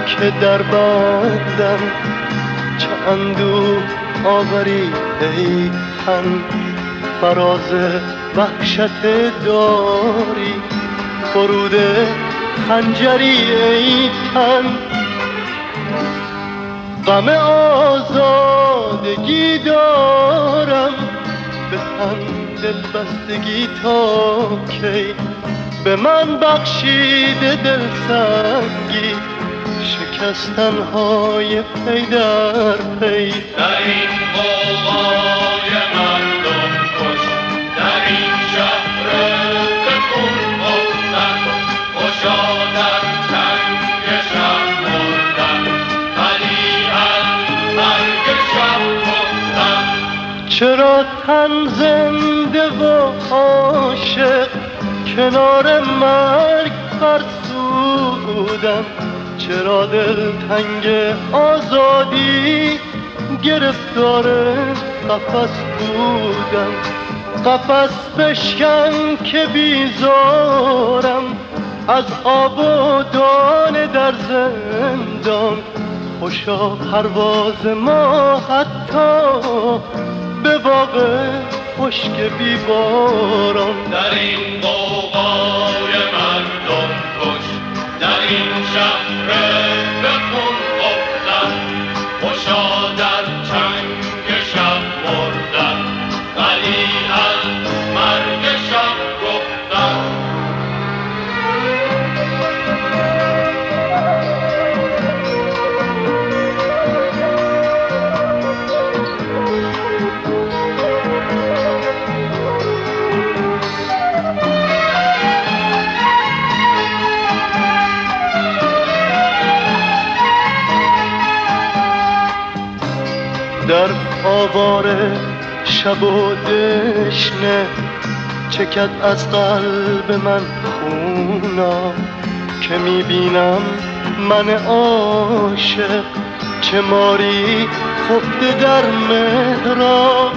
که در بندم، چه اندوه آوری ای تن، فراز وحشت داری، فرود خنجری ای تن. غم آزادگی دارم به تن، دلبستگی تا کی؟ به من بخشیده دلسنگی، شکستنهای پی در پی. در این غوغای مردم کش، در این شهر به خون افتد، خوشا در چنگ شب مردن، ولی از مرگ شب گفتن. چرا تن زنده و عاشق کنار مرگ فرسودم؟ چرا دل تنگ آزادی گرفتار قفس بودم؟ قفس بشکن که بیزارم از آب و دانه در زندان. خوشا پرواز ما حتی به باغ خشک بی باران. در این غوغای مردم کش، در این شهر به خون افتد، خوشا در چنگ شب مردن، ولی از مرگ شب گفتن. در آواره شب و دشنه چکد از قلب من خونا، که میبینم من عاشق چه ماری خفته در محراب.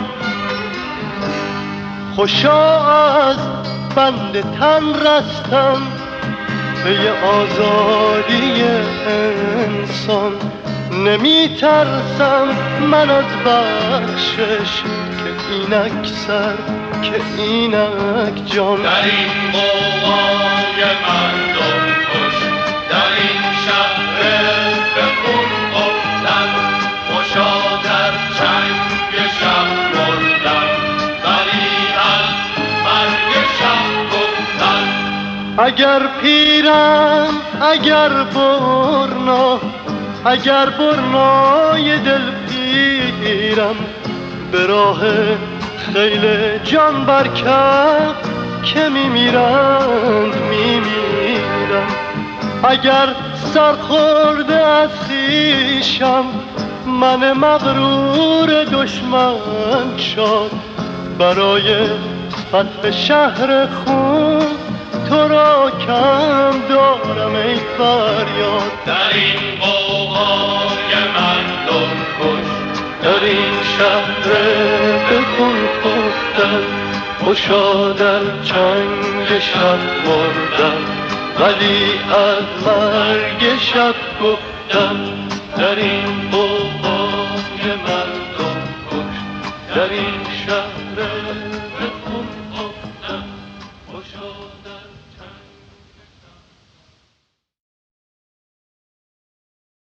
خوشا از بند تن رستم پی آزادی انسان. نمی ترسم من از بخشش، که اینک سر که اینک جان. در این غوغای مردم کش، در این شهر به خون افتد، خوشا در چنگ شب مردن، ولی از مرگ شب گفتن. اگر پیرم اگر برنا، اگر برنای دل پیرم، به راه خیل جان برکف که میمیرند میمیرم. اگر سرخورده از خویشم من مغرور دشمن شد، برای فتح شهر خون تو را کم دارم ای فریاد. در این غوغای مردم کش، در این شهر به خون خفتن، خوشا در چنگ شب مردن، ولی از مرگ شب گفتن. در این غوغای مردم کش، در این